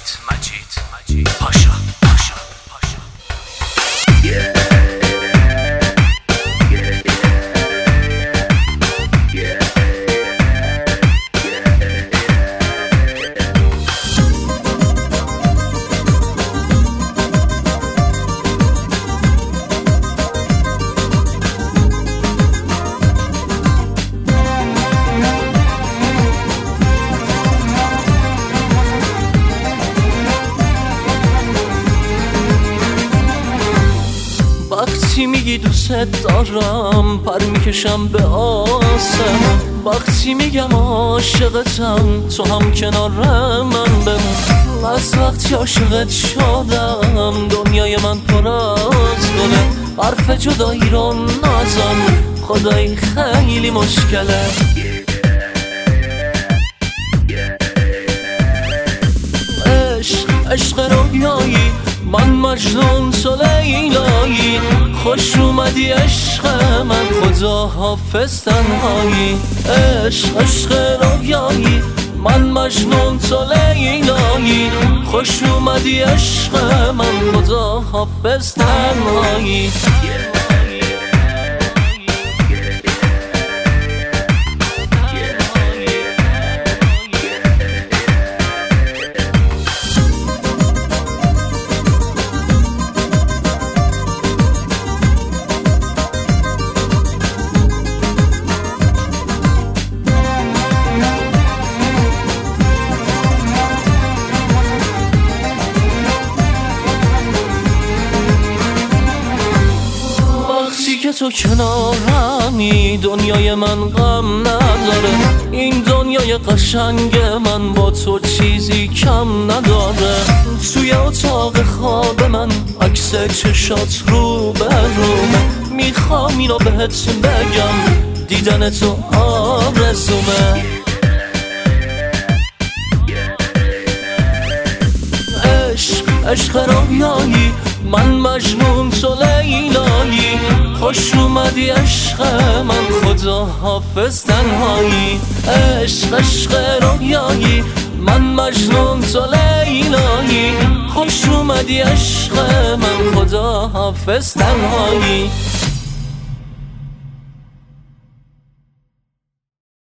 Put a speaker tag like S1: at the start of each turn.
S1: پاشا
S2: وقتی میگی دوست دارم پر میکشم به آسمون، وقتی میگم عاشقتم تو هم کنار من بمون. از وقتی عاشقت شدم دنیای من پر از گله، حرف جدایی رو نزن خدایی خیلی مشکله. عشق رویایی من مجنون تو لیلایی، خوش اومدی عشق من خدا حافظ تنهایی. عشق رویایی من مجنون تو لیلایی، خوش اومدی عشق من خدا حافظ تنهایی. که تو کنارمی دنیای من غم نداره، این دنیای قشنگ من با تو چیزی کم نداره. توی اتاق خواب من عکس چشات رو به رومه، میخوام اینو بهت بگم دیدن تو آرزومه. عشق رویایی من مجنون تو لیلایی، خوش اومدی عشق من خدا حافظ تنهایی. عشق رویایی من مجنون تو لیلایی، خوش اومدی عشق من خدا حافظ تنهایی.